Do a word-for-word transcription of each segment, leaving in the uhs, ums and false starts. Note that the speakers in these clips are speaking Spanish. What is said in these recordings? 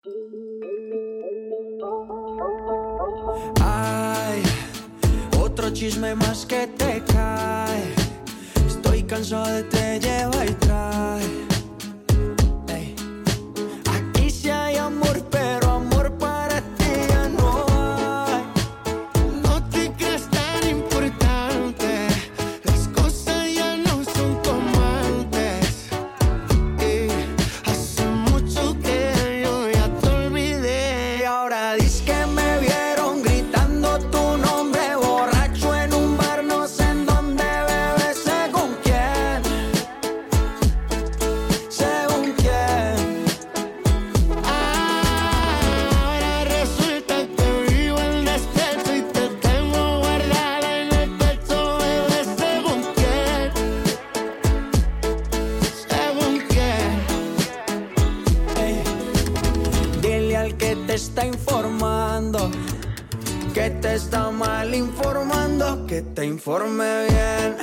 Ay, otro chisme más que te cae. Estoy cansado de te lleva y trae. Ey. Aquí sí hay amor, pero amor para ti ya no hay. No te creas tan importante, las cosas ya no son como antes. Y hace mucho que yo ya te olvidé. Y ahora dices que me vieron gritando tu nombre borracho en un bar, no sé en dónde, bebé, según quién, según quién. Ahora resulta que vivo en despecho y te tengo guardada en el pecho, bebé, según quién, según quién. Ey. Dile al que te está informando que te está mal informando, que te informe bien.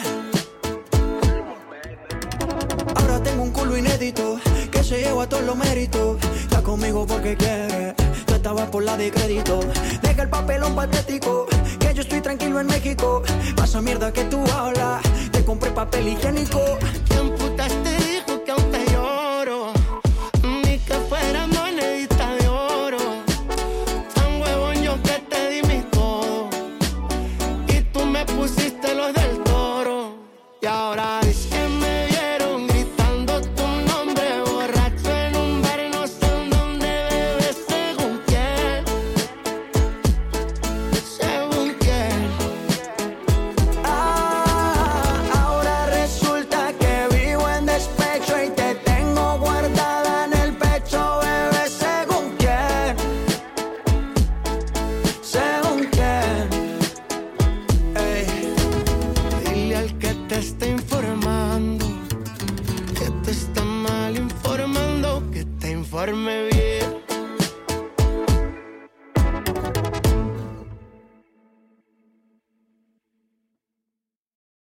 Ahora tengo un culo inédito que se lleva todos los méritos. Está conmigo porque quiere, tú estabas por la de crédito. Deja el papelón patético, que yo estoy tranquilo en México. Pasa mierda que tú hablas, te compré papel higiénico. ¿Quién putas te dijo que aún te lloro? Ni que fuera monedita de oro. Tan huevón yo que te di mi todo y tú me pusiste los del toro. Y ahora dices que me vieron gritando tu nombre borracho en un bar, no sé en dónde, bebé, según quién, según quién. Ah, ahora resulta que vivo en despecho y te tengo guardada en el pecho, bebé, según quién, según quién. Ey. Dile al que te está informando que te está mal informando, que te informe bien.